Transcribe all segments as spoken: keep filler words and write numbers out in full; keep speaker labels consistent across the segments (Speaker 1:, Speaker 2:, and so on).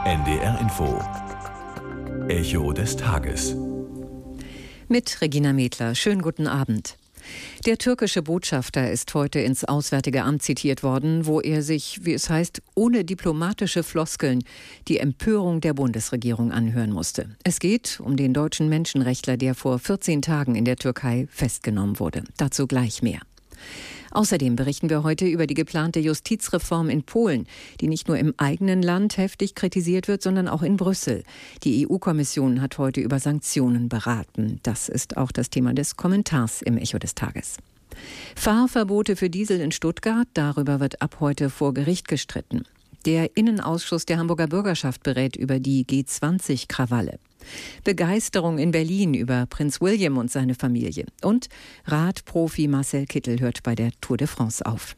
Speaker 1: N D R Info. Echo des Tages.
Speaker 2: Mit Regina Medler. Schönen guten Abend. Der türkische Botschafter ist heute ins Auswärtige Amt zitiert worden, wo er sich, wie es heißt, ohne diplomatische Floskeln die Empörung der Bundesregierung anhören musste. Es geht um den deutschen Menschenrechtler, der vor vierzehn Tagen in der Türkei festgenommen wurde. Dazu gleich mehr. Außerdem berichten wir heute über die geplante Justizreform in Polen, die nicht nur im eigenen Land heftig kritisiert wird, sondern auch in Brüssel. Die E U-Kommission hat heute über Sanktionen beraten. Das ist auch das Thema des Kommentars im Echo des Tages. Fahrverbote für Diesel in Stuttgart, darüber wird ab heute vor Gericht gestritten. Der Innenausschuss der Hamburger Bürgerschaft berät über die G zwanzig Krawalle. Begeisterung in Berlin über Prinz William und seine Familie. Und Radprofi Marcel Kittel hört bei der Tour de France auf.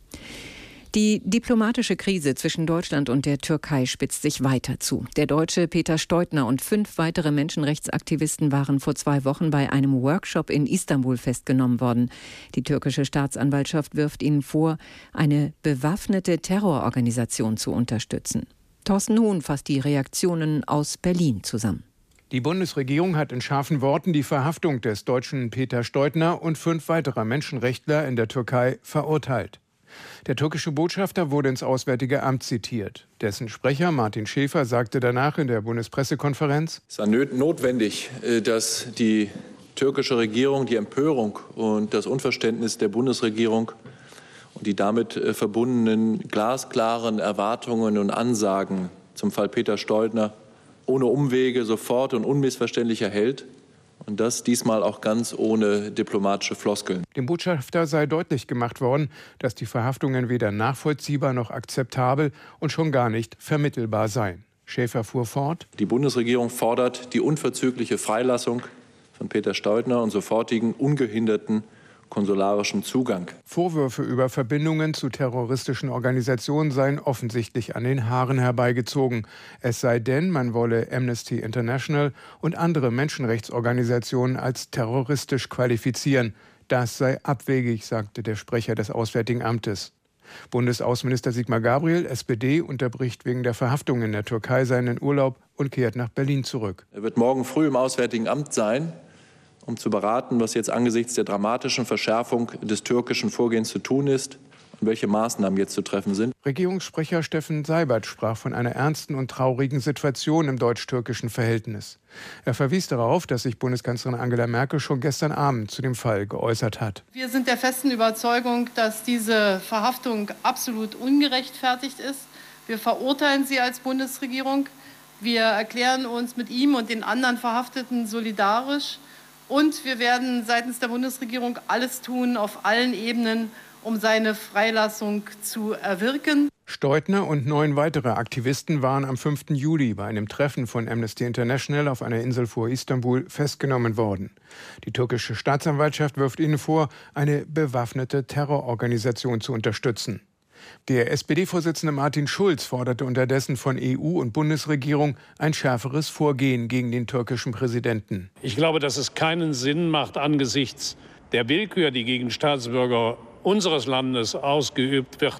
Speaker 2: Die diplomatische Krise zwischen Deutschland und der Türkei spitzt sich weiter zu. Der Deutsche Peter Steutner und fünf weitere Menschenrechtsaktivisten waren vor zwei Wochen bei einem Workshop in Istanbul festgenommen worden. Die türkische Staatsanwaltschaft wirft ihnen vor, eine bewaffnete Terrororganisation zu unterstützen. Thorsten Huhn fasst die Reaktionen aus Berlin zusammen.
Speaker 3: Die Bundesregierung hat in scharfen Worten die Verhaftung des Deutschen Peter Steutner und fünf weiterer Menschenrechtler in der Türkei verurteilt. Der türkische Botschafter wurde ins Auswärtige Amt zitiert. Dessen Sprecher Martin Schäfer sagte danach in der Bundespressekonferenz:
Speaker 4: Es war notwendig, dass die türkische Regierung die Empörung und das Unverständnis der Bundesregierung und die damit verbundenen glasklaren Erwartungen und Ansagen zum Fall Peter Steutner ohne Umwege sofort und unmissverständlich erhält. Und das diesmal auch ganz ohne diplomatische Floskeln.
Speaker 3: Dem Botschafter sei deutlich gemacht worden, dass die Verhaftungen weder nachvollziehbar noch akzeptabel und schon gar nicht vermittelbar seien. Schäfer fuhr fort:
Speaker 4: Die Bundesregierung fordert die unverzügliche Freilassung von Peter Steutner und sofortigen ungehinderten konsularischen Zugang.
Speaker 3: Vorwürfe über Verbindungen zu terroristischen Organisationen seien offensichtlich an den Haaren herbeigezogen. Es sei denn, man wolle Amnesty International und andere Menschenrechtsorganisationen als terroristisch qualifizieren. Das sei abwegig, sagte der Sprecher des Auswärtigen Amtes. Bundesaußenminister Sigmar Gabriel, S P D, unterbricht wegen der Verhaftung in der Türkei seinen Urlaub und kehrt nach Berlin zurück.
Speaker 4: Er wird morgen früh im Auswärtigen Amt sein, um zu beraten, was jetzt angesichts der dramatischen Verschärfung des türkischen Vorgehens zu tun ist und welche Maßnahmen jetzt zu treffen sind.
Speaker 3: Regierungssprecher Steffen Seibert sprach von einer ernsten und traurigen Situation im deutsch-türkischen Verhältnis. Er verwies darauf, dass sich Bundeskanzlerin Angela Merkel schon gestern Abend zu dem Fall geäußert hat.
Speaker 5: Wir sind der festen Überzeugung, dass diese Verhaftung absolut ungerechtfertigt ist. Wir verurteilen sie als Bundesregierung. Wir erklären uns mit ihm und den anderen Verhafteten solidarisch. Und wir werden seitens der Bundesregierung alles tun, auf allen Ebenen, um seine Freilassung zu erwirken.
Speaker 3: Steutner und neun weitere Aktivisten waren am fünften Juli bei einem Treffen von Amnesty International auf einer Insel vor Istanbul festgenommen worden. Die türkische Staatsanwaltschaft wirft ihnen vor, eine bewaffnete Terrororganisation zu unterstützen. Der S P D-Vorsitzende Martin Schulz forderte unterdessen von E U und Bundesregierung ein schärferes Vorgehen gegen den türkischen Präsidenten.
Speaker 6: Ich glaube, dass es keinen Sinn macht, angesichts der Willkür, die gegen Staatsbürger unseres Landes ausgeübt wird,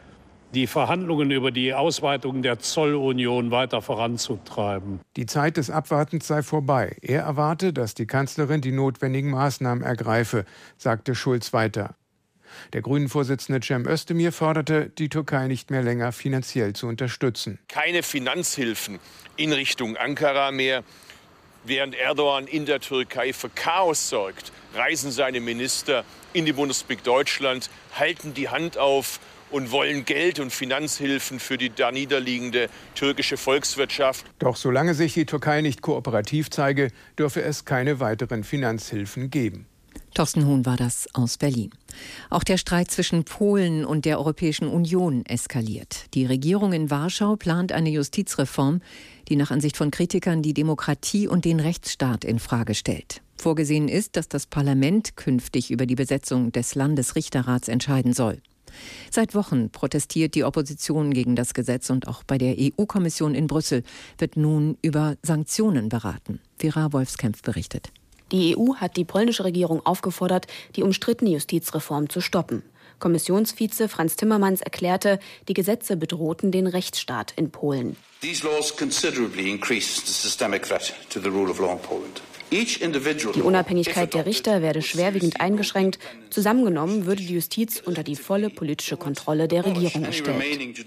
Speaker 6: die Verhandlungen über die Ausweitung der Zollunion weiter voranzutreiben.
Speaker 3: Die Zeit des Abwartens sei vorbei. Er erwarte, dass die Kanzlerin die notwendigen Maßnahmen ergreife, sagte Schulz weiter. Der Grünen-Vorsitzende Cem Özdemir forderte, die Türkei nicht mehr länger finanziell zu unterstützen.
Speaker 7: Keine Finanzhilfen in Richtung Ankara mehr. Während Erdogan in der Türkei für Chaos sorgt, reisen seine Minister in die Bundesrepublik Deutschland, halten die Hand auf und wollen Geld und Finanzhilfen für die da niederliegende türkische Volkswirtschaft.
Speaker 3: Doch solange sich die Türkei nicht kooperativ zeige, dürfe es keine weiteren Finanzhilfen geben.
Speaker 2: Thorsten Huhn war das aus Berlin. Auch der Streit zwischen Polen und der Europäischen Union eskaliert. Die Regierung in Warschau plant eine Justizreform, die nach Ansicht von Kritikern die Demokratie und den Rechtsstaat in Frage stellt. Vorgesehen ist, dass das Parlament künftig über die Besetzung des Landesrichterrats entscheiden soll. Seit Wochen protestiert die Opposition gegen das Gesetz und auch bei der E U-Kommission in Brüssel wird nun über Sanktionen beraten. Vera Wolfskämpf berichtet.
Speaker 8: Die E U hat die polnische Regierung aufgefordert, die umstrittene Justizreform zu stoppen. Kommissionsvize Frans Timmermans erklärte, die Gesetze bedrohten den Rechtsstaat in Polen.
Speaker 9: These laws considerably increase the systemic threat to the rule of law in Poland.
Speaker 8: Die Unabhängigkeit der Richter werde schwerwiegend eingeschränkt. Zusammengenommen würde die Justiz unter die volle politische Kontrolle der Regierung gestellt.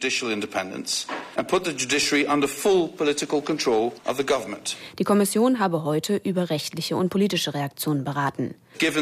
Speaker 8: Die Kommission habe heute über rechtliche und politische Reaktionen beraten.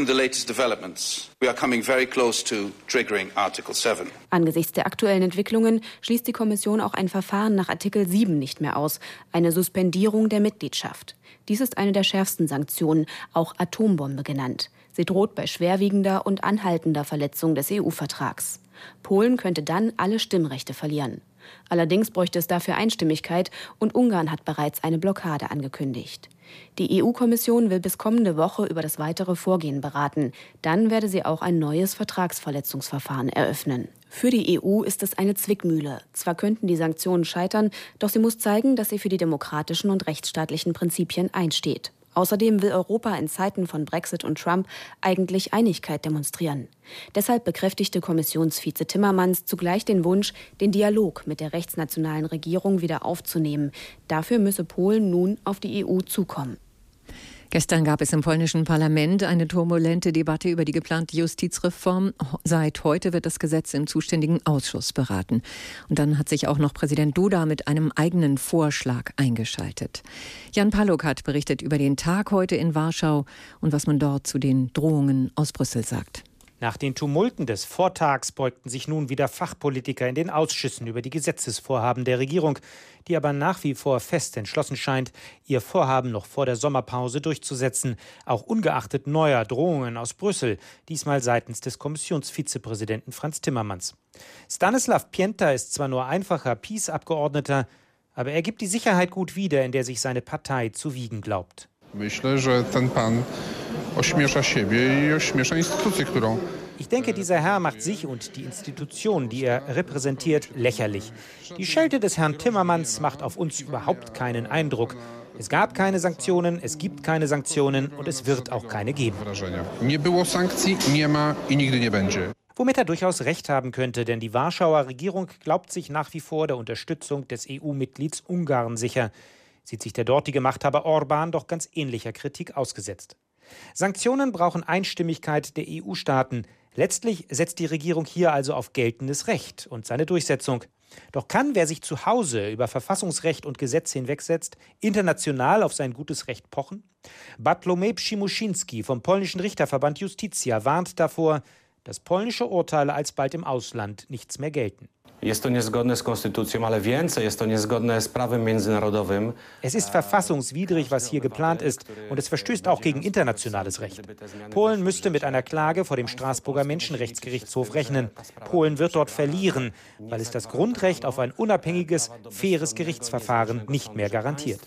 Speaker 8: Angesichts der aktuellen Entwicklungen schließt die Kommission auch ein Verfahren nach Artikel sieben nicht mehr aus, eine Suspendierung der Mitgliedschaft. Dies ist eine der schärfsten Sanktionen, auch Atombombe genannt. Sie droht bei schwerwiegender und anhaltender Verletzung des E U-Vertrags. Polen könnte dann alle Stimmrechte verlieren. Allerdings bräuchte es dafür Einstimmigkeit und Ungarn hat bereits eine Blockade angekündigt. Die E U-Kommission will bis kommende Woche über das weitere Vorgehen beraten. Dann werde sie auch ein neues Vertragsverletzungsverfahren eröffnen. Für die E U ist es eine Zwickmühle. Zwar könnten die Sanktionen scheitern, doch sie muss zeigen, dass sie für die demokratischen und rechtsstaatlichen Prinzipien einsteht. Außerdem will Europa in Zeiten von Brexit und Trump eigentlich Einigkeit demonstrieren. Deshalb bekräftigte Kommissionsvize Timmermans zugleich den Wunsch, den Dialog mit der rechtsnationalen Regierung wieder aufzunehmen. Dafür müsse Polen nun auf die E U zukommen.
Speaker 2: Gestern gab es im polnischen Parlament eine turbulente Debatte über die geplante Justizreform. Seit heute wird das Gesetz im zuständigen Ausschuss beraten. Und dann hat sich auch noch Präsident Duda mit einem eigenen Vorschlag eingeschaltet. Jan Palluk hat berichtet über den Tag heute in Warschau und was man dort zu den Drohungen aus Brüssel sagt.
Speaker 10: Nach den Tumulten des Vortags beugten sich nun wieder Fachpolitiker in den Ausschüssen über die Gesetzesvorhaben der Regierung, die aber nach wie vor fest entschlossen scheint, ihr Vorhaben noch vor der Sommerpause durchzusetzen, auch ungeachtet neuer Drohungen aus Brüssel, diesmal seitens des Kommissionsvizepräsidenten Frans Timmermans. Stanislav Pienta ist zwar nur einfacher PiS-Abgeordneter, aber er gibt die Sicherheit gut wieder, in der sich seine Partei zu wiegen glaubt.
Speaker 11: Myślę, że ten pan ośmiesza siebie i ośmiesza instytucję, którą...
Speaker 10: Ich denke, dieser Herr macht sich und die Institution, die er repräsentiert, lächerlich. Die Schelte des Herrn Timmermans macht auf uns überhaupt keinen Eindruck. Es gab keine Sanktionen, es gibt keine Sanktionen und es wird auch keine geben.
Speaker 11: Nie było sankcji, nie ma i nigdy nie będzie.
Speaker 10: Womit er durchaus recht haben könnte, denn die Warschauer Regierung glaubt sich nach wie vor der Unterstützung des E U-Mitglieds Ungarn sicher. Sieht sich der dortige Machthaber Orbán doch ganz ähnlicher Kritik ausgesetzt. Sanktionen brauchen Einstimmigkeit der E U-Staaten. Letztlich setzt die Regierung hier also auf geltendes Recht und seine Durchsetzung. Doch kann, wer sich zu Hause über Verfassungsrecht und Gesetz hinwegsetzt, international auf sein gutes Recht pochen? Bartłomiej Przymuszynski vom polnischen Richterverband Justitia warnt davor, dass polnische Urteile alsbald im Ausland nichts mehr gelten.
Speaker 12: Jest to niezgodne z konstytucją, ale więcej, jest to niezgodne z prawem międzynarodowym.
Speaker 10: Es ist verfassungswidrig, was hier geplant ist, und es verstößt auch gegen internationales Recht. Polen müsste mit einer Klage vor dem Straßburger Menschenrechtsgerichtshof rechnen. Polen wird dort verlieren, weil es das Grundrecht auf ein unabhängiges, faires Gerichtsverfahren nicht mehr garantiert.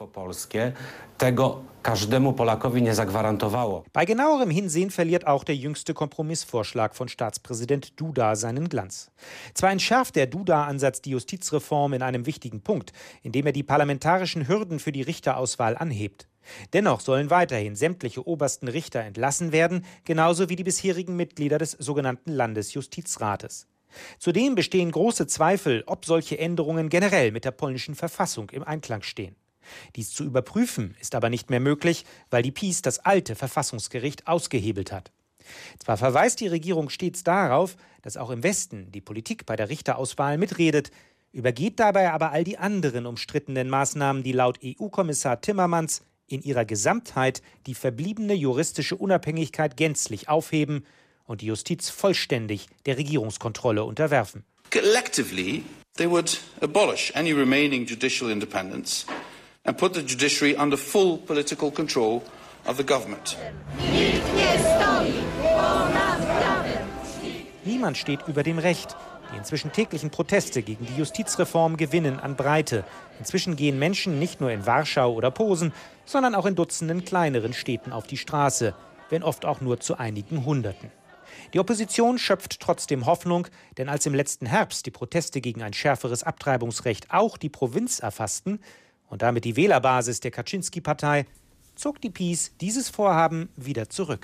Speaker 10: Bei genauerem Hinsehen verliert auch der jüngste Kompromissvorschlag von Staatspräsident Duda seinen Glanz. Zwar entschärft der Duda-Ansatz die Justizreform in einem wichtigen Punkt, indem er die parlamentarischen Hürden für die Richterauswahl anhebt. Dennoch sollen weiterhin sämtliche obersten Richter entlassen werden, genauso wie die bisherigen Mitglieder des sogenannten Landesjustizrates. Zudem bestehen große Zweifel, ob solche Änderungen generell mit der polnischen Verfassung im Einklang stehen. Dies zu überprüfen ist aber nicht mehr möglich, weil die PiS das alte Verfassungsgericht ausgehebelt hat. Zwar verweist die Regierung stets darauf, dass auch im Westen die Politik bei der Richterauswahl mitredet, übergeht dabei aber all die anderen umstrittenen Maßnahmen, die laut E U-Kommissar Timmermans in ihrer Gesamtheit die verbliebene juristische Unabhängigkeit gänzlich aufheben und die Justiz vollständig der Regierungskontrolle unterwerfen.
Speaker 9: Collectively, they would abolish any remaining judicial independence and put the judiciary under full political control of the government.
Speaker 10: Niemand steht über dem Recht. Die inzwischen täglichen Proteste gegen die Justizreform gewinnen an Breite. Inzwischen gehen Menschen nicht nur in Warschau oder Posen, sondern auch in Dutzenden kleineren Städten auf die Straße, wenn oft auch nur zu einigen Hunderten. Die Opposition schöpft trotzdem Hoffnung, denn als im letzten Herbst die Proteste gegen ein schärferes Abtreibungsrecht auch die Provinz erfassten und damit die Wählerbasis der Kaczynski-Partei, zog die PiS dieses Vorhaben wieder zurück.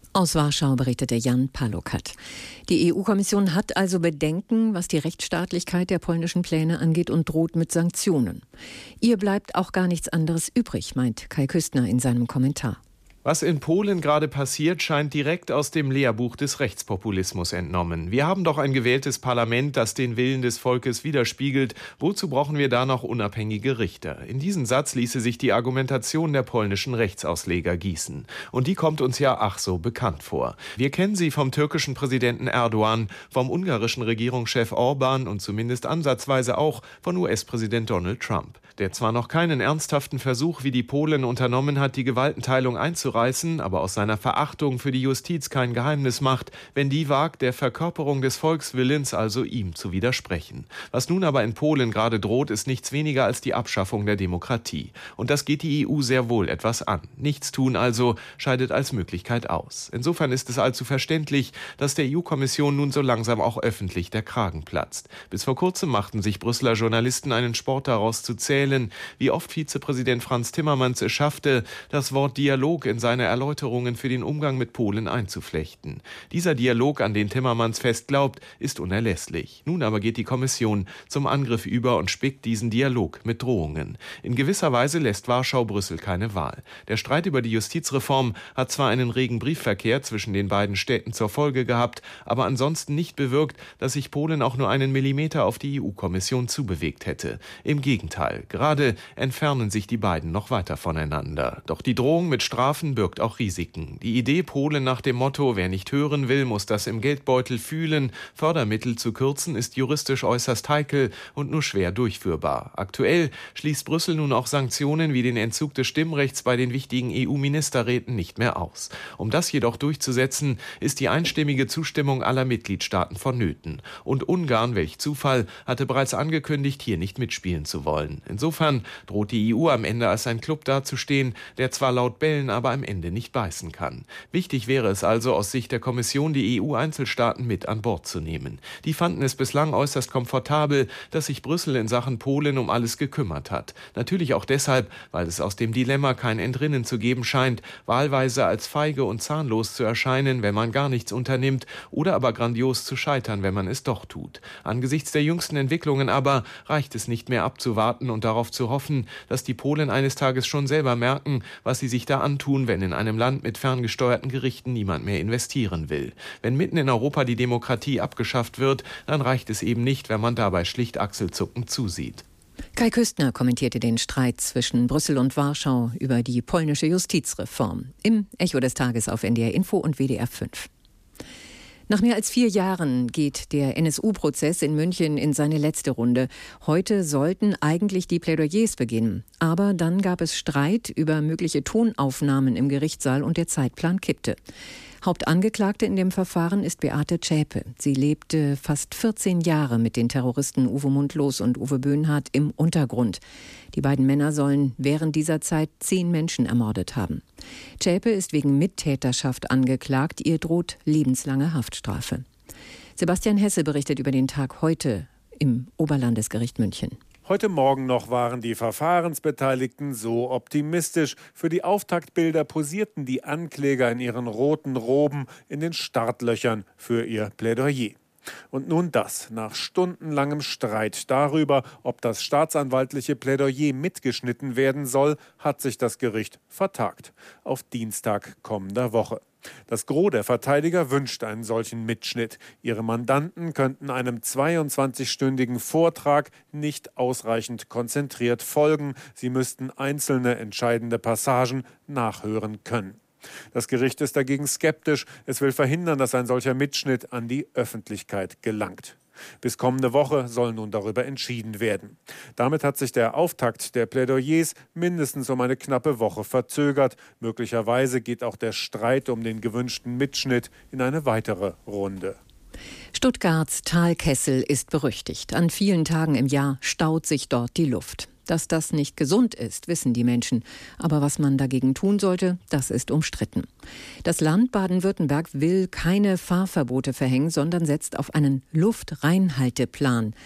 Speaker 2: Aus Warschau berichtete Jan Palukat. Die E U-Kommission hat also Bedenken, was die Rechtsstaatlichkeit der polnischen Pläne angeht und droht mit Sanktionen. Ihr bleibt auch gar nichts anderes übrig, meint Kai Küstner in seinem Kommentar.
Speaker 13: Was in Polen gerade passiert, scheint direkt aus dem Lehrbuch des Rechtspopulismus entnommen. Wir haben doch ein gewähltes Parlament, das den Willen des Volkes widerspiegelt. Wozu brauchen wir da noch unabhängige Richter? In diesen Satz ließe sich die Argumentation der polnischen Rechtsausleger gießen. Und die kommt uns ja ach so bekannt vor. Wir kennen sie vom türkischen Präsidenten Erdogan, vom ungarischen Regierungschef Orban und zumindest ansatzweise auch von U S-Präsident Donald Trump, der zwar noch keinen ernsthaften Versuch wie die Polen unternommen hat, die Gewaltenteilung einzureißen, aber aus seiner Verachtung für die Justiz kein Geheimnis macht, wenn die wagt, der Verkörperung des Volkswillens, also ihm, zu widersprechen. Was nun aber in Polen gerade droht, ist nichts weniger als die Abschaffung der Demokratie. Und das geht die E U sehr wohl etwas an. Nichts tun also scheidet als Möglichkeit aus. Insofern ist es allzu verständlich, dass der E U-Kommission nun so langsam auch öffentlich der Kragen platzt. Bis vor kurzem machten sich Brüsseler Journalisten einen Sport daraus zu zählen, wie oft Vizepräsident Franz Timmermans es schaffte, das Wort Dialog in seine Erläuterungen für den Umgang mit Polen einzuflechten. Dieser Dialog, an den Timmermans fest glaubt, ist unerlässlich. Nun aber geht die Kommission zum Angriff über und spickt diesen Dialog mit Drohungen. In gewisser Weise lässt Warschau Brüssel keine Wahl. Der Streit über die Justizreform hat zwar einen regen Briefverkehr zwischen den beiden Städten zur Folge gehabt, aber ansonsten nicht bewirkt, dass sich Polen auch nur einen Millimeter auf die E U-Kommission zubewegt hätte. Im Gegenteil, gerade entfernen sich die beiden noch weiter voneinander. Doch die Drohung mit Strafen birgt auch Risiken. Die Idee Polen nach dem Motto, wer nicht hören will, muss das im Geldbeutel fühlen, Fördermittel zu kürzen, ist juristisch äußerst heikel und nur schwer durchführbar. Aktuell schließt Brüssel nun auch Sanktionen wie den Entzug des Stimmrechts bei den wichtigen E U-Ministerräten nicht mehr aus. Um das jedoch durchzusetzen, ist die einstimmige Zustimmung aller Mitgliedstaaten vonnöten. Und Ungarn, welch Zufall, hatte bereits angekündigt, hier nicht mitspielen zu wollen. Insofern droht die E U am Ende als ein Klub dazustehen, der zwar laut bellen, aber am Ende nicht beißen kann. Wichtig wäre es also aus Sicht der Kommission, die E U-Einzelstaaten mit an Bord zu nehmen. Die fanden es bislang äußerst komfortabel, dass sich Brüssel in Sachen Polen um alles gekümmert hat. Natürlich auch deshalb, weil es aus dem Dilemma kein Entrinnen zu geben scheint, wahlweise als feige und zahnlos zu erscheinen, wenn man gar nichts unternimmt, oder aber grandios zu scheitern, wenn man es doch tut. Angesichts der jüngsten Entwicklungen aber reicht es nicht mehr abzuwarten und darauf zu hoffen, dass die Polen eines Tages schon selber merken, was sie sich da antun, wenn in einem Land mit ferngesteuerten Gerichten niemand mehr investieren will. Wenn mitten in Europa die Demokratie abgeschafft wird, dann reicht es eben nicht, wenn man dabei schlicht achselzuckend zusieht.
Speaker 2: Kai Küstner kommentierte den Streit zwischen Brüssel und Warschau über die polnische Justizreform im Echo des Tages auf N D R Info und W D R fünf. Nach mehr als vier Jahren geht der N S U-Prozess in München in seine letzte Runde. Heute sollten eigentlich die Plädoyers beginnen. Aber dann gab es Streit über mögliche Tonaufnahmen im Gerichtssaal und der Zeitplan kippte. Hauptangeklagte in dem Verfahren ist Beate Zschäpe. Sie lebte fast vierzehn Jahre mit den Terroristen Uwe Mundlos und Uwe Böhnhardt im Untergrund. Die beiden Männer sollen während dieser Zeit zehn Menschen ermordet haben. Zschäpe ist wegen Mittäterschaft angeklagt. Ihr droht lebenslange Haftstrafe. Sebastian Hesse berichtet über den Tag heute im Oberlandesgericht München.
Speaker 14: Heute Morgen noch waren die Verfahrensbeteiligten so optimistisch. Für die Auftaktbilder posierten die Ankläger in ihren roten Roben in den Startlöchern für ihr Plädoyer. Und nun das, nach stundenlangem Streit darüber, ob das staatsanwaltliche Plädoyer mitgeschnitten werden soll, hat sich das Gericht vertagt auf Dienstag kommender Woche. Das Gros der Verteidiger wünscht einen solchen Mitschnitt. Ihre Mandanten könnten einem zweiundzwanzigstündigen Vortrag nicht ausreichend konzentriert folgen. Sie müssten einzelne entscheidende Passagen nachhören können. Das Gericht ist dagegen skeptisch. Es will verhindern, dass ein solcher Mitschnitt an die Öffentlichkeit gelangt. Bis kommende Woche soll nun darüber entschieden werden. Damit hat sich der Auftakt der Plädoyers mindestens um eine knappe Woche verzögert. Möglicherweise geht auch der Streit um den gewünschten Mitschnitt in eine weitere Runde.
Speaker 2: Stuttgarts Talkessel ist berüchtigt. An vielen Tagen im Jahr staut sich dort die Luft. Dass das nicht gesund ist, wissen die Menschen. Aber was man dagegen tun sollte, das ist umstritten. Das Land Baden-Württemberg will keine Fahrverbote verhängen, sondern setzt auf einen Luftreinhalteplan.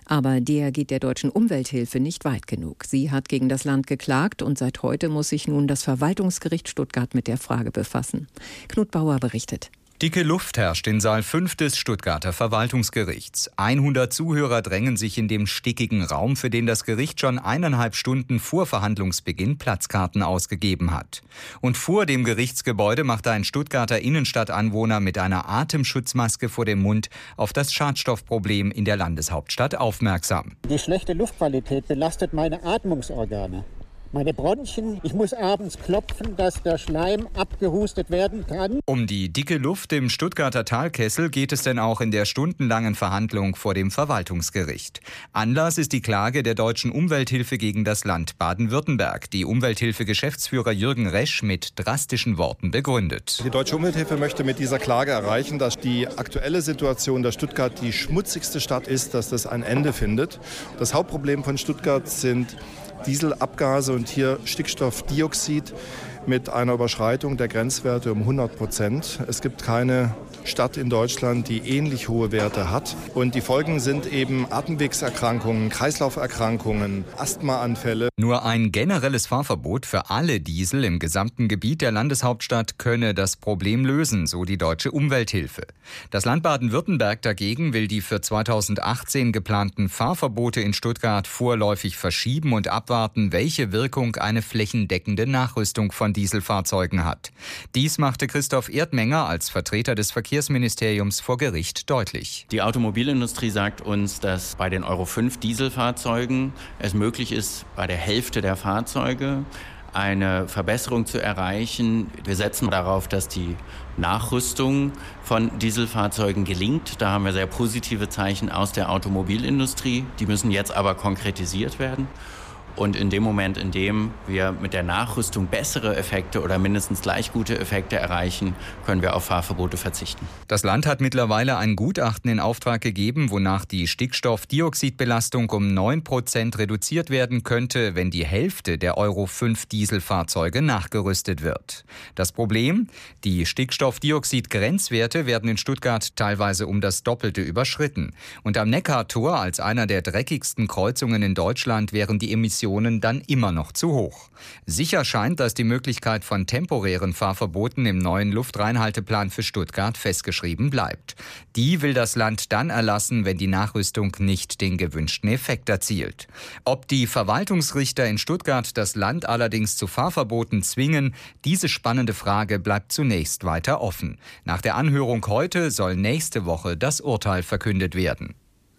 Speaker 2: Aber der geht der deutschen Umwelthilfe nicht weit genug. Sie hat gegen das Land geklagt und seit heute muss sich nun das Verwaltungsgericht Stuttgart mit der Frage befassen. Knut Bauer berichtet.
Speaker 15: Dicke Luft herrscht in Saal fünf des Stuttgarter Verwaltungsgerichts. hundert Zuhörer drängen sich in dem stickigen Raum, für den das Gericht schon eineinhalb Stunden vor Verhandlungsbeginn Platzkarten ausgegeben hat. Und vor dem Gerichtsgebäude machte ein Stuttgarter Innenstadtanwohner mit einer Atemschutzmaske vor dem Mund auf das Schadstoffproblem in der Landeshauptstadt aufmerksam.
Speaker 16: Die schlechte Luftqualität belastet meine Atmungsorgane. Meine Bronchien, ich muss abends klopfen, dass der Schleim abgehustet werden kann.
Speaker 15: Um die dicke Luft im Stuttgarter Talkessel geht es denn auch in der stundenlangen Verhandlung vor dem Verwaltungsgericht. Anlass ist die Klage der Deutschen Umwelthilfe gegen das Land Baden-Württemberg, die Umwelthilfe-Geschäftsführer Jürgen Resch mit drastischen Worten begründet.
Speaker 17: Die Deutsche Umwelthilfe möchte mit dieser Klage erreichen, dass die aktuelle Situation, dass Stuttgart die schmutzigste Stadt ist, dass das ein Ende findet. Das Hauptproblem von Stuttgart sind Dieselabgase und hier Stickstoffdioxid mit einer Überschreitung der Grenzwerte um hundert Prozent. Es gibt keine Stadt in Deutschland, die ähnlich hohe Werte hat. Und die Folgen sind eben Atemwegserkrankungen, Kreislauferkrankungen, Asthmaanfälle.
Speaker 15: Nur ein generelles Fahrverbot für alle Diesel im gesamten Gebiet der Landeshauptstadt könne das Problem lösen, so die Deutsche Umwelthilfe. Das Land Baden-Württemberg dagegen will die für zweitausendachtzehn geplanten Fahrverbote in Stuttgart vorläufig verschieben und abwarten, welche Wirkung eine flächendeckende Nachrüstung von Dieselfahrzeugen hat. Dies machte Christoph Erdmenger als Vertreter des Verkehrsministeriums vor Gericht deutlich.
Speaker 18: Die Automobilindustrie sagt uns, dass bei den Euro fünf Dieselfahrzeugen es möglich ist, bei der Hälfte der Fahrzeuge eine Verbesserung zu erreichen. Wir setzen darauf, dass die Nachrüstung von Dieselfahrzeugen gelingt. Da haben wir sehr positive Zeichen aus der Automobilindustrie. Die müssen jetzt aber konkretisiert werden. Und in dem Moment, in dem wir mit der Nachrüstung bessere Effekte oder mindestens gleich gute Effekte erreichen, können wir auf Fahrverbote verzichten.
Speaker 15: Das Land hat mittlerweile ein Gutachten in Auftrag gegeben, wonach die Stickstoffdioxidbelastung um neun Prozent reduziert werden könnte, wenn die Hälfte der Euro fünf Dieselfahrzeuge nachgerüstet wird. Das Problem? Die Stickstoffdioxid-Grenzwerte werden in Stuttgart teilweise um das Doppelte überschritten. Und am Neckartor, als einer der dreckigsten Kreuzungen in Deutschland, wären die Emissionen dann immer noch zu hoch. Sicher scheint, dass die Möglichkeit von temporären Fahrverboten im neuen Luftreinhalteplan für Stuttgart festgeschrieben bleibt. Die will das Land dann erlassen, wenn die Nachrüstung nicht den gewünschten Effekt erzielt. Ob die Verwaltungsrichter in Stuttgart das Land allerdings zu Fahrverboten zwingen, diese spannende Frage bleibt zunächst weiter offen. Nach der Anhörung heute soll nächste Woche das Urteil verkündet werden.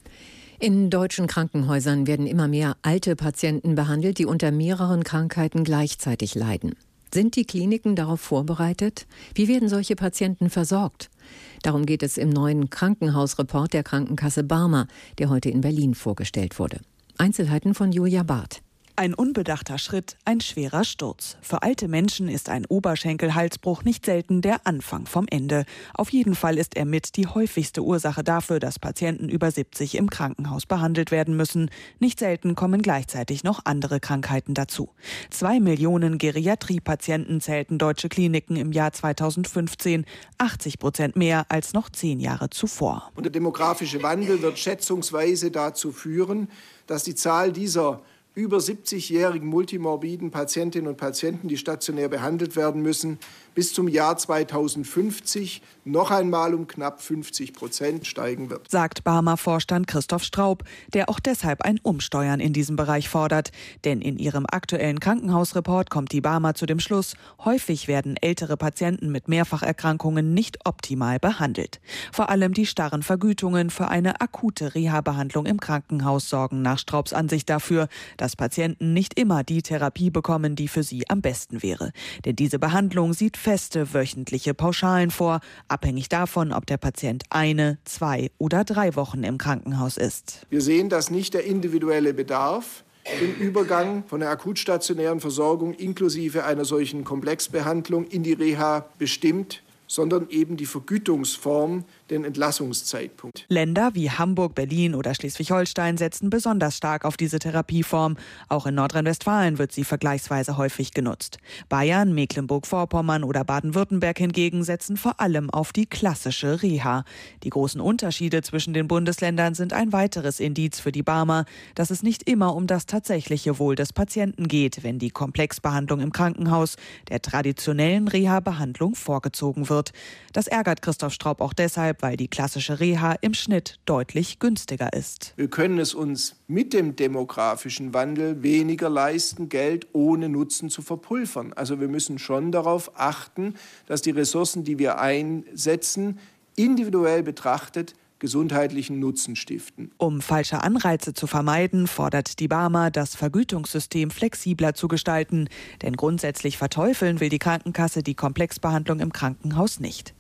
Speaker 2: In deutschen Krankenhäusern werden immer mehr alte Patienten behandelt, die unter mehreren Krankheiten gleichzeitig leiden. Sind die Kliniken darauf vorbereitet? Wie werden solche Patienten versorgt? Darum geht es im neuen Krankenhausreport der Krankenkasse Barmer, der heute in Berlin vorgestellt wurde. Einzelheiten von Julia Barth.
Speaker 19: Ein unbedachter Schritt, ein schwerer Sturz. Für alte Menschen ist ein Oberschenkelhalsbruch nicht selten der Anfang vom Ende. Auf jeden Fall ist er mit die häufigste Ursache dafür, dass Patienten über siebzig im Krankenhaus behandelt werden müssen. Nicht selten kommen gleichzeitig noch andere Krankheiten dazu. Zwei Millionen Geriatriepatienten zählten deutsche Kliniken im Jahr zweitausendfünfzehn, achtzig Prozent mehr als noch zehn Jahre zuvor.
Speaker 20: Und der demografische Wandel wird schätzungsweise dazu führen, dass die Zahl dieser über siebzigjährigen multimorbiden Patientinnen und Patienten, die stationär behandelt werden müssen, bis zum Jahr zweitausendfünfzig noch einmal um knapp fünfzig Prozent steigen wird.
Speaker 19: Sagt Barmer-Vorstand Christoph Straub, der auch deshalb ein Umsteuern in diesem Bereich fordert. Denn in ihrem aktuellen Krankenhausreport kommt die Barmer zu dem Schluss, häufig werden ältere Patienten mit Mehrfacherkrankungen nicht optimal behandelt. Vor allem die starren Vergütungen für eine akute Reha-Behandlung im Krankenhaus sorgen nach Straubs Ansicht dafür, dass Patienten nicht immer die Therapie bekommen, die für sie am besten wäre. Denn diese Behandlung sieht feste wöchentliche Pauschalen vor, abhängig davon, ob der Patient eine, zwei oder drei Wochen im Krankenhaus ist.
Speaker 20: Wir sehen, dass nicht der individuelle Bedarf den Übergang von der akutstationären Versorgung inklusive einer solchen Komplexbehandlung in die Reha bestimmt, sondern eben die Vergütungsform, den Entlassungszeitpunkt.
Speaker 19: Länder wie Hamburg, Berlin oder Schleswig-Holstein setzen besonders stark auf diese Therapieform. Auch in Nordrhein-Westfalen wird sie vergleichsweise häufig genutzt. Bayern, Mecklenburg-Vorpommern oder Baden-Württemberg hingegen setzen vor allem auf die klassische Reha. Die großen Unterschiede zwischen den Bundesländern sind ein weiteres Indiz für die Barmer, dass es nicht immer um das tatsächliche Wohl des Patienten geht, wenn die Komplexbehandlung im Krankenhaus der traditionellen Reha-Behandlung vorgezogen wird. Das ärgert Christoph Straub auch deshalb, weil die klassische Reha im Schnitt deutlich günstiger ist.
Speaker 20: Wir können es uns mit dem demografischen Wandel weniger leisten, Geld ohne Nutzen zu verpulvern. Also wir müssen schon darauf achten, dass die Ressourcen, die wir einsetzen, individuell betrachtet gesundheitlichen Nutzen stiften.
Speaker 19: Um falsche Anreize zu vermeiden, fordert die Barmer, das Vergütungssystem flexibler zu gestalten. Denn grundsätzlich verteufeln will die Krankenkasse die Komplexbehandlung im Krankenhaus nicht.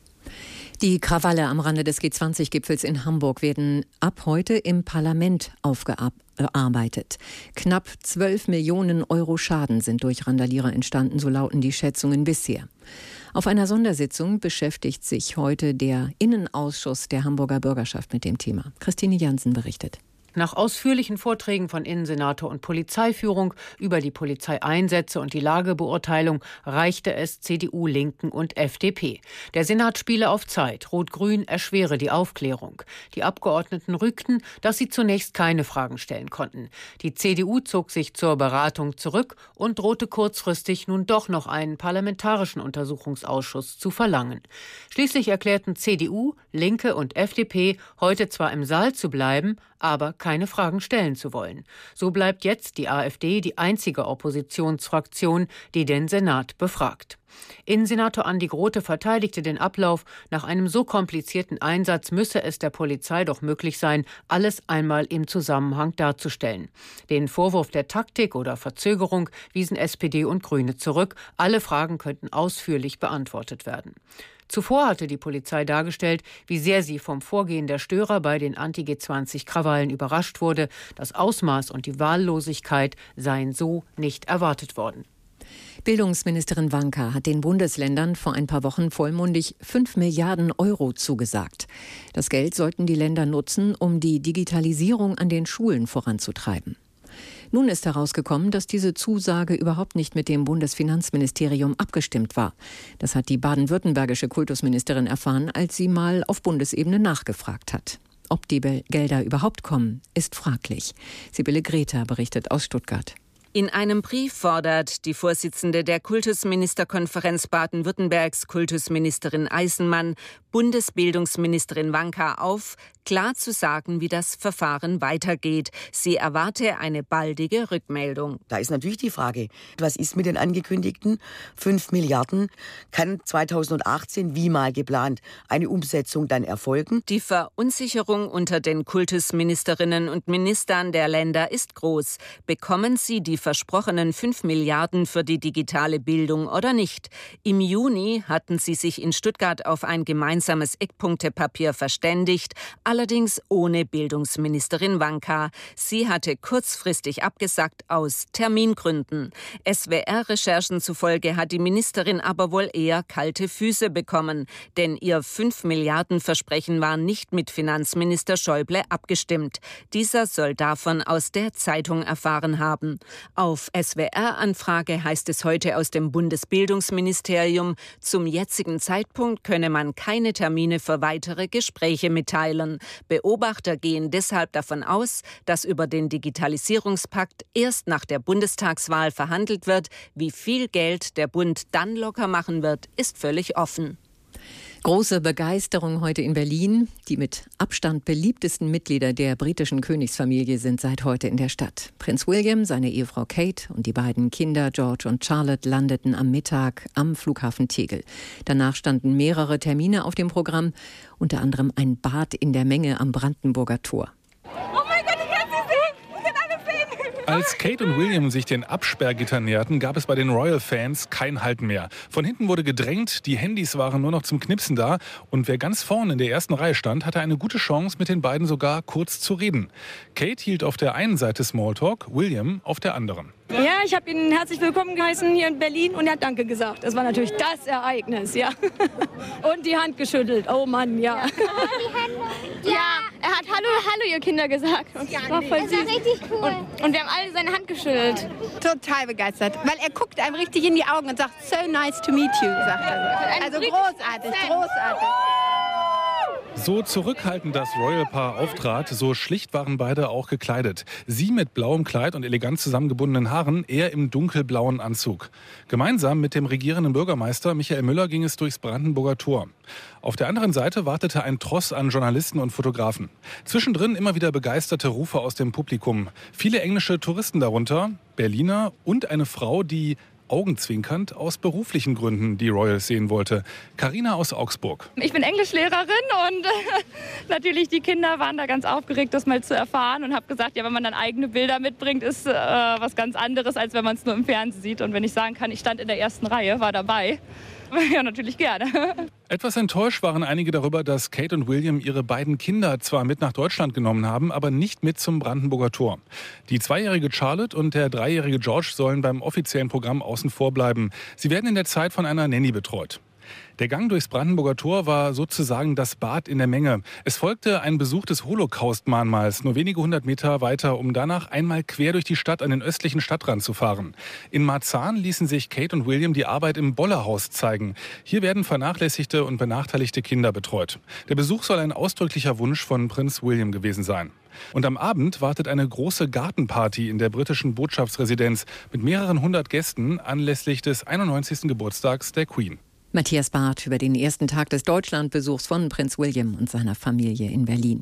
Speaker 2: Die Krawalle am Rande des G zwanzig Gipfels in Hamburg werden ab heute im Parlament aufgearbeitet. Knapp zwölf Millionen Euro Schaden sind durch Randalierer entstanden, so lauten die Schätzungen bisher. Auf einer Sondersitzung beschäftigt sich heute der Innenausschuss der Hamburger Bürgerschaft mit dem Thema. Christine Jansen berichtet.
Speaker 21: Nach ausführlichen Vorträgen von Innensenator und Polizeiführung über die Polizeieinsätze und die Lagebeurteilung reichte es C D U, Linken und F D P. Der Senat spiele auf Zeit. Rot-Grün erschwere die Aufklärung. Die Abgeordneten rügten, dass sie zunächst keine Fragen stellen konnten. Die C D U zog sich zur Beratung zurück und drohte kurzfristig nun doch noch einen parlamentarischen Untersuchungsausschuss zu verlangen. Schließlich erklärten C D U, Linke und F D P, heute zwar im Saal zu bleiben, aber keine Fragen stellen zu wollen. So bleibt jetzt die AfD die einzige Oppositionsfraktion, die den Senat befragt. Innensenator Andi Grote verteidigte den Ablauf. Nach einem so komplizierten Einsatz müsse es der Polizei doch möglich sein, alles einmal im Zusammenhang darzustellen. Den Vorwurf der Taktik oder Verzögerung wiesen S P D und Grüne zurück. Alle Fragen könnten ausführlich beantwortet werden. Zuvor hatte die Polizei dargestellt, wie sehr sie vom Vorgehen der Störer bei den Anti-G zwanzig Krawallen überrascht wurde. Das Ausmaß und die Wahllosigkeit seien so nicht erwartet worden.
Speaker 2: Bildungsministerin Wanka hat den Bundesländern vor ein paar Wochen vollmundig fünf Milliarden Euro zugesagt. Das Geld sollten die Länder nutzen, um die Digitalisierung an den Schulen voranzutreiben. Nun ist herausgekommen, dass diese Zusage überhaupt nicht mit dem Bundesfinanzministerium abgestimmt war. Das hat die baden-württembergische Kultusministerin erfahren, als sie mal auf Bundesebene nachgefragt hat. Ob die Gelder überhaupt kommen, ist fraglich. Sibylle Greta berichtet aus Stuttgart.
Speaker 22: In einem Brief fordert die Vorsitzende der Kultusministerkonferenz Baden-Württembergs, Kultusministerin Eisenmann, Bundesbildungsministerin Wanka auf, klar zu sagen, wie das Verfahren weitergeht. Sie erwarte eine baldige Rückmeldung.
Speaker 23: Da ist natürlich die Frage, was ist mit den angekündigten fünf Milliarden? Kann zweitausendachtzehn, wie mal geplant, eine Umsetzung dann erfolgen?
Speaker 22: Die Verunsicherung unter den Kultusministerinnen und Ministern der Länder ist groß. Bekommen sie die versprochenen fünf Milliarden für die digitale Bildung oder nicht? Im Juni hatten sie sich in Stuttgart auf ein gemeinsames Eckpunktepapier verständigt, allerdings ohne Bildungsministerin Wanka. Sie hatte kurzfristig abgesagt aus Termingründen. S W R-Recherchen zufolge hat die Ministerin aber wohl eher kalte Füße bekommen, denn ihr fünf Milliarden Versprechen war nicht mit Finanzminister Schäuble abgestimmt. Dieser soll davon aus der Zeitung erfahren haben. Auf S W R-Anfrage heißt es heute aus dem Bundesbildungsministerium, zum jetzigen Zeitpunkt könne man keine Termine für weitere Gespräche mitteilen. Beobachter gehen deshalb davon aus, dass über den Digitalisierungspakt erst nach der Bundestagswahl verhandelt wird. Wie viel Geld der Bund dann locker machen wird, ist völlig offen.
Speaker 2: Große Begeisterung heute in Berlin. Die mit Abstand beliebtesten Mitglieder der britischen Königsfamilie sind seit heute in der Stadt. Prinz William, seine Ehefrau Kate und die beiden Kinder George und Charlotte landeten am Mittag am Flughafen Tegel. Danach standen mehrere Termine auf dem Programm, unter anderem ein Bad in der Menge am Brandenburger Tor.
Speaker 24: Als Kate und William sich den Absperrgittern näherten, gab es bei den Royal-Fans kein Halten mehr. Von hinten wurde gedrängt, die Handys waren nur noch zum Knipsen da und wer ganz vorne in der ersten Reihe stand, hatte eine gute Chance, mit den beiden sogar kurz zu reden. Kate hielt auf der einen Seite Smalltalk, William auf der anderen.
Speaker 1: Ja, ich habe ihn herzlich willkommen geheißen hier in Berlin und er hat Danke gesagt. Das war natürlich das Ereignis, ja. Und die Hand geschüttelt. Oh Mann, ja.
Speaker 4: Ja, er hat Hallo, Hallo, ihr Kinder gesagt. Und das war voll süß. Das war richtig cool. Und, und wir haben alle seine Hand geschüttelt.
Speaker 5: Total begeistert, weil er guckt einem richtig in die Augen und sagt, so nice to meet you, sagt er. Also großartig, großartig.
Speaker 24: So zurückhaltend das Royal-Paar auftrat, so schlicht waren beide auch gekleidet. Sie mit blauem Kleid und elegant zusammengebundenen Haaren, er im dunkelblauen Anzug. Gemeinsam mit dem regierenden Bürgermeister Michael Müller ging es durchs Brandenburger Tor. Auf der anderen Seite wartete ein Tross an Journalisten und Fotografen. Zwischendrin immer wieder begeisterte Rufe aus dem Publikum. Viele englische Touristen darunter, Berliner und eine Frau, die augenzwinkernd aus beruflichen Gründen die Royals sehen wollte. Carina aus Augsburg.
Speaker 6: Ich bin Englischlehrerin und äh, natürlich die Kinder waren da ganz aufgeregt, das mal zu erfahren und habe gesagt, ja, wenn man dann eigene Bilder mitbringt, ist äh, was ganz anderes, als wenn man es nur im Fernsehen sieht. Und wenn ich sagen kann, ich stand in der ersten Reihe, war dabei, ja, natürlich gerne.
Speaker 24: Etwas enttäuscht waren einige darüber, dass Kate und William ihre beiden Kinder zwar mit nach Deutschland genommen haben, aber nicht mit zum Brandenburger Tor. Die zweijährige Charlotte und der dreijährige George sollen beim offiziellen Programm außen vor bleiben. Sie werden in der Zeit von einer Nanny betreut. Der Gang durchs Brandenburger Tor war sozusagen das Bad in der Menge. Es folgte ein Besuch des Holocaust-Mahnmals, nur wenige hundert Meter weiter, um danach einmal quer durch die Stadt an den östlichen Stadtrand zu fahren. In Marzahn ließen sich Kate und William die Arbeit im Bollerhaus zeigen. Hier werden vernachlässigte und benachteiligte Kinder betreut. Der Besuch soll ein ausdrücklicher Wunsch von Prinz William gewesen sein. Und am Abend wartet eine große Gartenparty in der britischen Botschaftsresidenz mit mehreren hundert Gästen anlässlich des einundneunzigsten Geburtstags der Queen.
Speaker 2: Matthias Barth über den ersten Tag des Deutschlandbesuchs von Prinz William und seiner Familie in Berlin.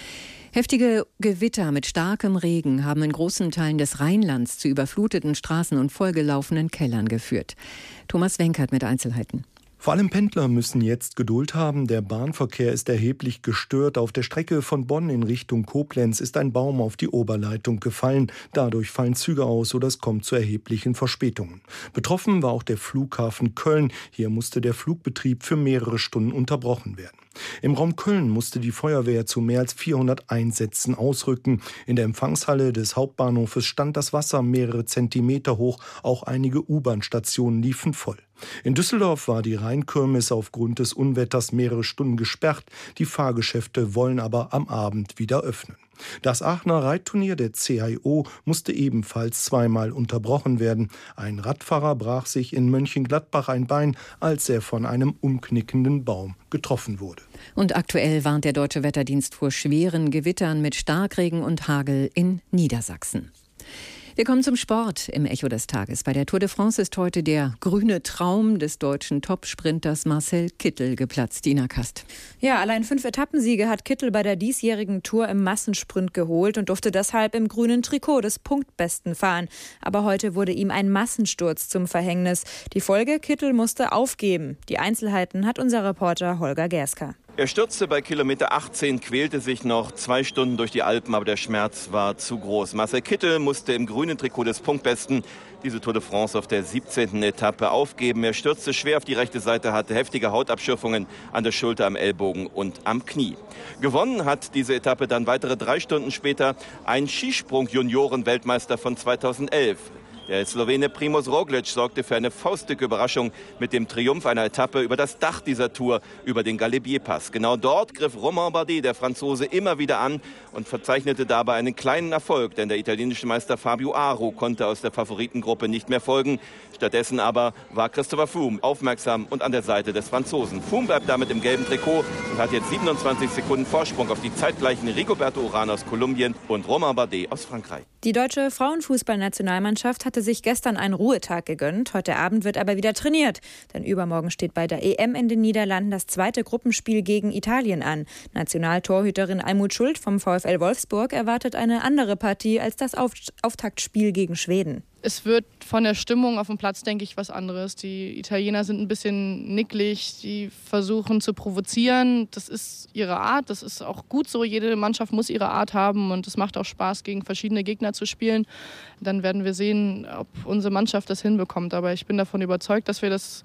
Speaker 2: Heftige Gewitter mit starkem Regen haben in großen Teilen des Rheinlands zu überfluteten Straßen und vollgelaufenen Kellern geführt. Thomas Wenkert mit Einzelheiten.
Speaker 25: Vor allem Pendler müssen jetzt Geduld haben. Der Bahnverkehr ist erheblich gestört. Auf der Strecke von Bonn in Richtung Koblenz ist ein Baum auf die Oberleitung gefallen. Dadurch fallen Züge aus oder es kommt zu erheblichen Verspätungen. Betroffen war auch der Flughafen Köln. Hier musste der Flugbetrieb für mehrere Stunden unterbrochen werden. Im Raum Köln musste die Feuerwehr zu mehr als vierhundert Einsätzen ausrücken. In der Empfangshalle des Hauptbahnhofes stand das Wasser mehrere Zentimeter hoch. Auch einige U-Bahn-Stationen liefen voll. In Düsseldorf war die Rheinkirmes aufgrund des Unwetters mehrere Stunden gesperrt. Die Fahrgeschäfte wollen aber am Abend wieder öffnen. Das Aachener Reitturnier der C I O musste ebenfalls zweimal unterbrochen werden. Ein Radfahrer brach sich in Mönchengladbach ein Bein, als er von einem umknickenden Baum getroffen wurde.
Speaker 2: Und aktuell warnt der Deutsche Wetterdienst vor schweren Gewittern mit Starkregen und Hagel in Niedersachsen. Wir kommen zum Sport im Echo des Tages. Bei der Tour de France ist heute der grüne Traum des deutschen Topsprinters Marcel Kittel geplatzt. Dina Kast.
Speaker 26: Ja, allein fünf Etappensiege hat Kittel bei der diesjährigen Tour im Massensprint geholt und durfte deshalb im grünen Trikot des Punktbesten fahren. Aber heute wurde ihm ein Massensturz zum Verhängnis. Die Folge: Kittel musste aufgeben. Die Einzelheiten hat unser Reporter Holger Gerska.
Speaker 27: Er stürzte bei Kilometer achtzehn, quälte sich noch zwei Stunden durch die Alpen, aber der Schmerz war zu groß. Marcel Kittel musste im grünen Trikot des Punktbesten diese Tour de France auf der siebzehnten Etappe aufgeben. Er stürzte schwer auf die rechte Seite, hatte heftige Hautabschürfungen an der Schulter, am Ellbogen und am Knie. Gewonnen hat diese Etappe dann weitere drei Stunden später ein Skisprung-Junioren-Weltmeister von zweitausendelf. Der Slowene Primož Roglič sorgte für eine faustdicke Überraschung mit dem Triumph einer Etappe über das Dach dieser Tour, über den Galibier-Pass. Genau dort griff Romain Bardet, der Franzose, immer wieder an und verzeichnete dabei einen kleinen Erfolg, denn der italienische Meister Fabio Aru konnte aus der Favoritengruppe nicht mehr folgen. Stattdessen aber war Christopher Froome aufmerksam und an der Seite des Franzosen. Froome bleibt damit im gelben Trikot und hat jetzt siebenundzwanzig Sekunden Vorsprung auf die zeitgleichen Rigoberto Urán aus Kolumbien und Romain Bardet aus Frankreich.
Speaker 26: Die deutsche Frauenfußballnationalmannschaft hatte sich gestern einen Ruhetag gegönnt. Heute Abend wird aber wieder trainiert. Denn übermorgen steht bei der E M in den Niederlanden das zweite Gruppenspiel gegen Italien an. Nationaltorhüterin Almut Schuld vom VfL Wolfsburg erwartet eine andere Partie als das Auftaktspiel gegen Schweden.
Speaker 28: Es wird von der Stimmung auf dem Platz, denke ich, was anderes. Die Italiener sind ein bisschen nicklig, die versuchen zu provozieren. Das ist ihre Art, das ist auch gut so. Jede Mannschaft muss ihre Art haben und es macht auch Spaß, gegen verschiedene Gegner zu spielen. Dann werden wir sehen, ob unsere Mannschaft das hinbekommt. Aber ich bin davon überzeugt, dass wir das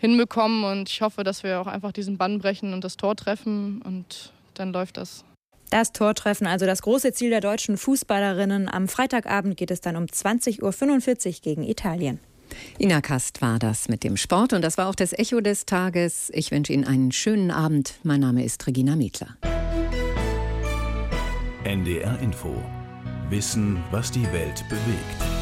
Speaker 28: hinbekommen und ich hoffe, dass wir auch einfach diesen Bann brechen und das Tor treffen und dann läuft das.
Speaker 26: Das Tortreffen, also das große Ziel der deutschen Fußballerinnen. Am Freitagabend geht es dann um zwanzig Uhr fünfundvierzig gegen Italien.
Speaker 2: Ina Kast war das mit dem Sport und das war auch das Echo des Tages. Ich wünsche Ihnen einen schönen Abend. Mein Name ist Regina Mietler.
Speaker 3: N D R Info. Wissen, was die Welt bewegt.